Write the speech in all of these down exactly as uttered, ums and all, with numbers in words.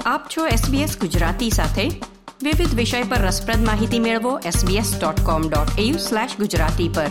આપ છો એસબીએસ ગુજરાતી સાથે. વિવિધ વિષય પર રસપ્રદ માહિતી મેળવો SBS dot com dot AU slash Gujarati પર.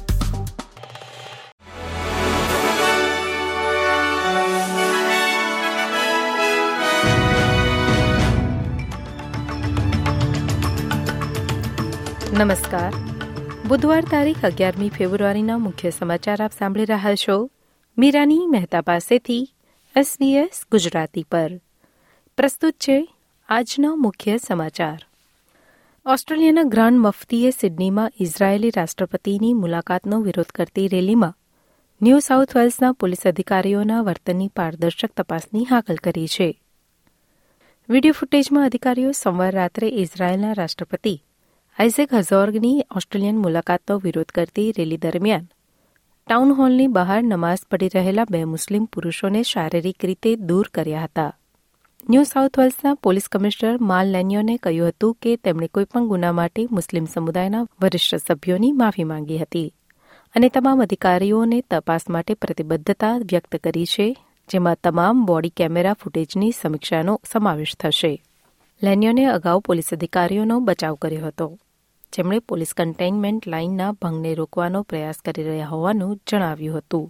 નમસ્કાર. બુધવાર તારીખ અગિયારમી ફેબ્રુઆરીના મુખ્ય સમાચાર આપ સાંભળી રહ્યા છો મીરાની મહેતા પાસેથી એસબીએસ ગુજરાતી પર. પ્રસ્તુત છે આજનો મુખ્ય સમાચાર. ઓસ્ટ્રેલિયાના ગ્રાન્ડ મફતીએ સિડનીમાં ઇઝરાયેલી રાષ્ટ્રપતિની મુલાકાતનો વિરોધ કરતી રેલીમાં ન્યૂ સાઉથ વેલ્સના પોલીસ અધિકારીઓના વર્તનની પારદર્શક તપાસની હાકલ કરી છે. વિડીયો ફૂટેજમાં અધિકારીઓ સોમવાર રાત્રે ઇઝરાયેલના રાષ્ટ્રપતિ આઇઝેક હઝોર્ગની ઓસ્ટ્રેલિયન મુલાકાતનો વિરોધ કરતી રેલી દરમિયાન ટાઉન હોલની બહાર નમાઝ પઢી રહેલા બે મુસ્લિમ પુરુષોને શારીરિક રીતે દૂર કર્યા હતા. ન્યૂ સાઉથ વેલ્સના પોલીસ કમિશનર માલ લેન્યોને કહ્યું હતું કે તેમણે કોઈપણ ગુના માટે મુસ્લિમ સમુદાયના વરિષ્ઠ સભ્યોની માફી માંગી હતી અને તમામ અધિકારીઓને તપાસ માટે પ્રતિબદ્ધતા વ્યક્ત કરી છે, જેમાં તમામ બોડી કેમેરા ફૂટેજની સમીક્ષાનો સમાવેશ થશે. લેન્યોને અગાઉ પોલીસ અધિકારીઓનો બચાવ કર્યો હતો, જેમણે પોલીસ કન્ટેઇનમેન્ટ લાઇનના ભંગને રોકવાનો પ્રયાસ કરી રહ્યા હોવાનું જણાવ્યું હતું.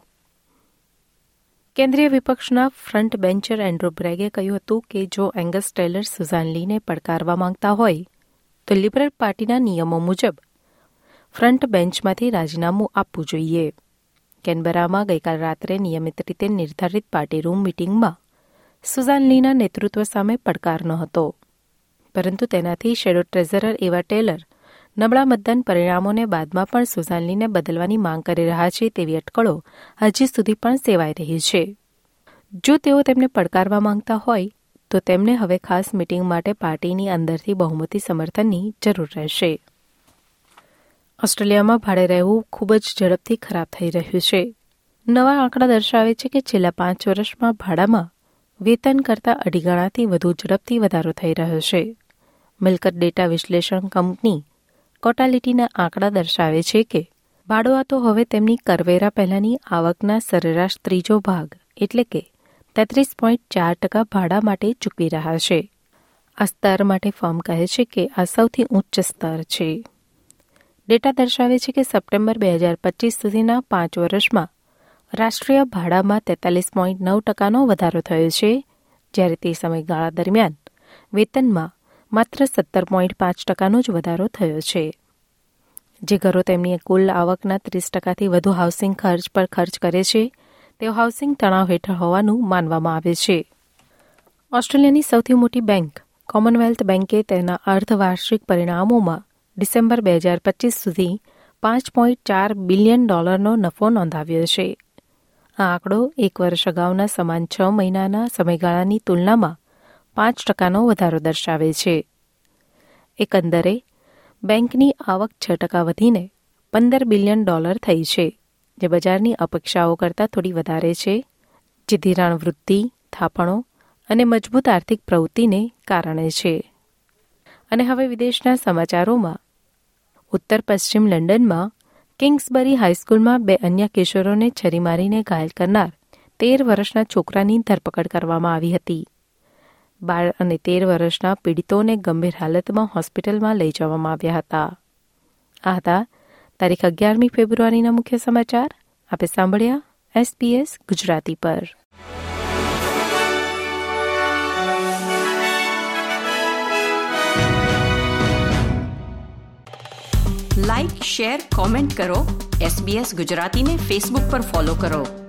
કેન્દ્રીય વિપક્ષના ફ્રન્ટ બેન્ચર એન્ડ્રો બ્રેગે કહ્યું હતું કે જો એંગસ ટેલર સુઝાન લીને પડકારવા માંગતા હોય તો લિબરલ પાર્ટીના નિયમો મુજબ ફ્રન્ટ બેન્ચમાંથી રાજીનામું આપવું જોઈએ. કેનબરામાં ગઈકાલ રાત્રે નિયમિત રીતે નિર્ધારિત પાર્ટી રૂમ મિટિંગમાં સુઝાન લીના નેતૃત્વ સામે પડકાર ન હતો, પરંતુ તેનાથી શેડો ટ્રેઝરર એવા ટેલર નબળા મતદાન પરિણામોને બાદમાં પણ સુઝાન લીને બદલવાની માંગ કરી રહ્યા છે તેવી અટકળો હજી સુધી પણ સેવાઈ રહી છે. જો તેઓ તેમને પડકારવા માંગતા હોય તો તેમને હવે ખાસ મિટિંગ માટે પાર્ટીની અંદરથી બહુમતી સમર્થનની જરૂર રહેશે. ઓસ્ટ્રેલિયામાં ભાડે રહેવું ખૂબ જ ઝડપથી ખરાબ થઈ રહ્યું છે. નવા આંકડા દર્શાવે છે કે છેલ્લા પાંચ વર્ષમાં ભાડામાં વેતન કરતાં અઢી ગણાથી વધુ ઝડપથી વધારો થઈ રહ્યો છે. મિલકત ડેટા વિશ્લેષણ કંપની કોટાલિટીના આંકડા દર્શાવે છે કે ભાડુઆતો હવે તેમની કરવેરા પહેલાંની આવકના સરેરાશ ત્રીજો ભાગ એટલે કે તેત્રીસ પોઈન્ટ ચાર ટકા ભાડા માટે ચૂકવી રહ્યા છે. આ સ્તર માટે ફર્મ કહે છે કે આ સૌથી ઉચ્ચ સ્તર છે. ડેટા દર્શાવે છે કે સપ્ટેમ્બર બે હજાર પચીસ સુધીના પાંચ વર્ષમાં રાષ્ટ્રીય ભાડામાં તેતાલીસ પોઈન્ટ નવ ટકાનો વધારો થયો છે, જ્યારે તે સમયગાળા દરમિયાન વેતનમાં માત્ર સત્તર પોઈન્ટ પાંચ ટકાનો જ વધારો થયો છે. જે ઘરો તેમની કુલ આવકના ત્રીસ ટકાથી વધુ હાઉસિંગ ખર્ચ પર ખર્ચ કરે છે તેઓ હાઉસિંગ તણાવ હેઠળ હોવાનું માનવામાં આવે છે. ઓસ્ટ્રેલિયાની સૌથી મોટી બેંક કોમનવેલ્થ બેંકે તેના અર્ધવાર્ષિક પરિણામોમાં ડિસેમ્બર બે હજાર પચીસ સુધી પાંચ પોઈન્ટ ચાર બિલિયન ડોલરનો નફો નોંધાવ્યો છે. આ આંકડો એક વર્ષ અગાઉના સમાન છ મહિનાના સમયગાળાની તુલનામાં પાંચ ટકાનો વધારો દર્શાવે છે. એકંદરે બેંકની આવક છ ટકા વધીને પંદર બિલિયન ડોલર થઈ છે, જે બજારની અપેક્ષાઓ કરતાં થોડી વધારે છે, જે ધિરાણ વૃદ્ધિ, થાપણો અને મજબૂત આર્થિક પ્રવૃત્તિને કારણે છે. અને હવે વિદેશના સમાચારોમાં ઉત્તર પશ્ચિમ લંડનમાં કિંગ્સબરી હાઈસ્કૂલમાં બે અન્ય કિશોરોને છરી મારીને ઘાયલ કરનાર તેર વર્ષના છોકરાની ધરપકડ કરવામાં આવી હતી. બાર અને તેર વર્ષના પીડિતોને ગંભીર હાલતમાં હોસ્પિટલમાં લઈ જવામાં આવ્યા હતા. આ હતા તારીખ અગિયારમી ફેબ્રુઆરીના મુખ્ય સમાચાર. આપે સાંભળ્યા એસબીએસ ગુજરાતી પર. લાઇક, શેર, કોમેન્ટ કરો. એસબીએસ ગુજરાતીને ફેસબુક પર ફોલો કરો.